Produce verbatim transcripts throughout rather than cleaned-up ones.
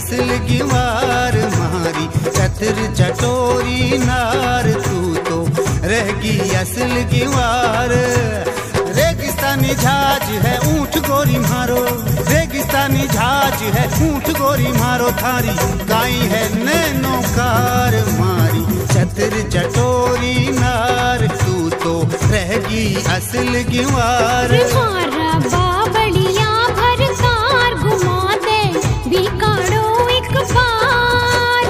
असल गिवार मारी। चतर चटोरी नार तू तो रहेगी असल गिवार। रेगिस्तानी झाज है ऊंट गोरी मारो, रेगिस्तानी झाज है ऊंट गोरी मारो। थारी गाई है नैनो कार मारी। चतर चटोरी नार तू तो रहेगी असल गिवार। मारा बावड़िया भर कार घुमा दे बिकाड़ो एक बार।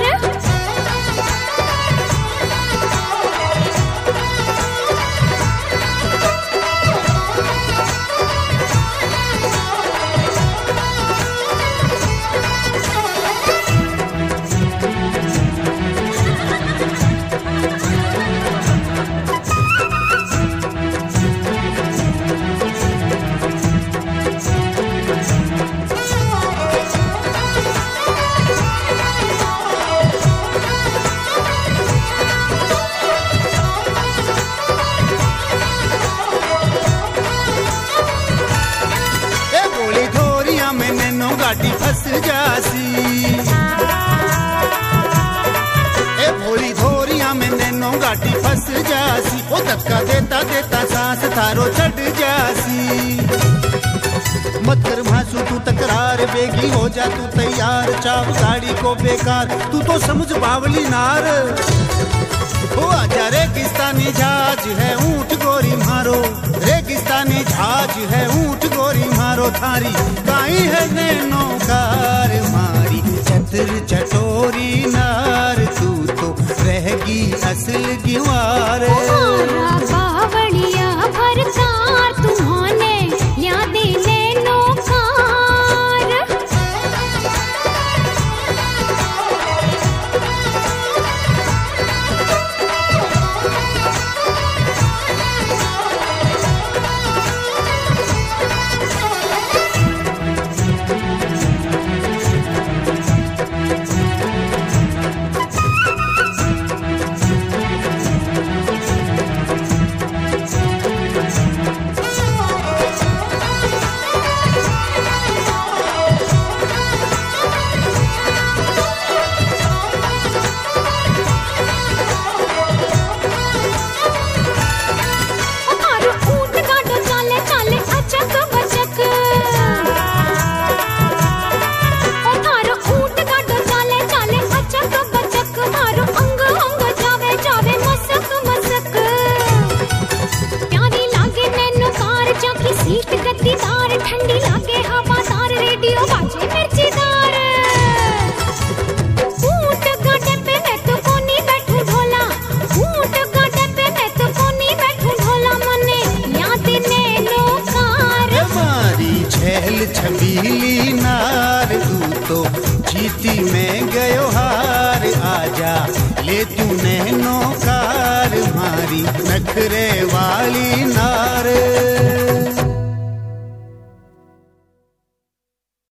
गाड़ी फंस जासी ए भोली धोरिया में नैनो गाड़ी फंस जासी। ओ धक्का देता देता सांस थारो चढ़ जासी। मत कर भांसू तू तकरार, बेगी हो जा तू तैयार। चाव गाड़ी को बेकार तू तो समझ बावली नार। ओ आजा रेगिस्तानी झाज है ऊंट गोरी मारो, रेगिस्तानी झाज है ऊंट गोरी मारो। थारी गाई है नैनो कार मारी। चतर चटोरी नार तू तो रहेगी असल गिवार। बावड़िया भर कार तुम्हाने याद नैनो कार। ठंडी लागे हवादार रेडियो बाजे मिर्चीदार। ऊंट गाड़े पे मैं तो कोनी बैठू ढोला, ऊंट गाड़े पे मैं तो कोनी बैठू ढोला। मने याद नैनो कार मारी छैल छबीली नार तू तो जीती में गयो हार। आजा ले तू नैनो कार मारी नखरे वाली नार।